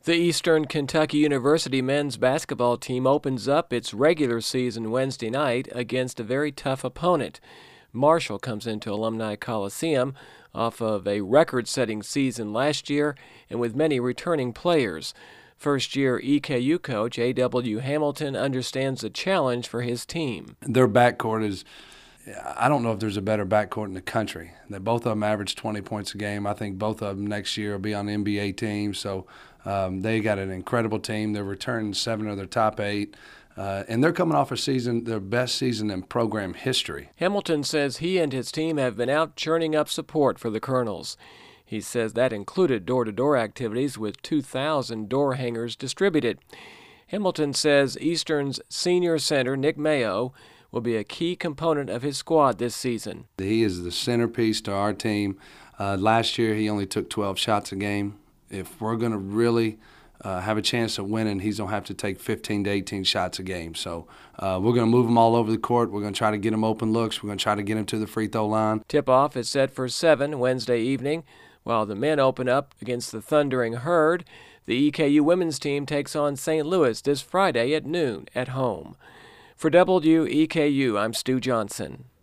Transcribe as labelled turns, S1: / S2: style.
S1: The Eastern Kentucky University men's basketball team opens up its regular season Wednesday night against a very tough opponent. Marshall comes into Alumni Coliseum off of a record-setting season last year and with many returning players. First-year EKU coach A.W. Hamilton understands the challenge for his team.
S2: Their backcourt is, I don't know if there's a better backcourt in the country. Both of them average 20 points a game. I think both of them next year will be on the NBA team. So they got an incredible team. They're returning 7 of their top 8. And they're coming off a season, their best season in program history.
S1: Hamilton says he and his team have been out churning up support for the Colonels. He says that included door-to-door activities with 2,000 door hangers distributed. Hamilton says Eastern's senior center, Nick Mayo, will be a key component of his squad this season.
S2: He is the centerpiece to our team. Last year, he only took 12 shots a game. If we're going to really have a chance of winning, he's going to have to take 15 to 18 shots a game. So we're going to move him all over the court. We're going to try to get him open looks. We're going to try to get him to the free throw line.
S1: Tip-off is set for 7 Wednesday evening. While the men open up against the Thundering Herd, the EKU women's team takes on St. Louis this Friday at noon at home. For WEKU, I'm Stu Johnson.